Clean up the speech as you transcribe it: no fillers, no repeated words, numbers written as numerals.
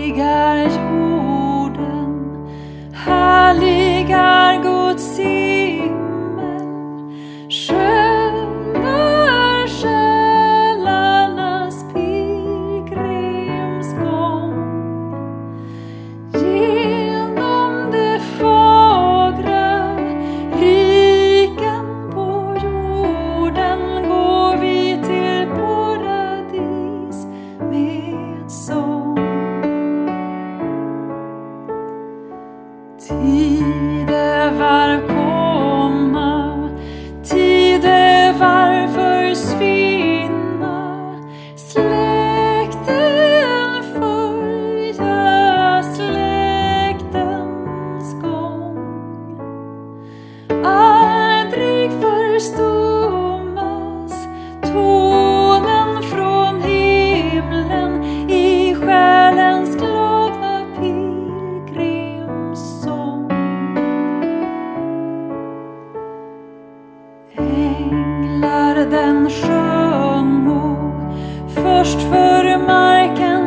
är jorden, härlig är Guds himmel. Skön är själarnas pilgrimsgång genom det fagra riken på jorden. Går vi till paradis med sång. Tidevarv komma, tidevarv försvinna, släkten följa släktens gång. Aldrig förstummas tonen från himlen i själens glada pilgrimssång. Änglar den sjöngo först för marken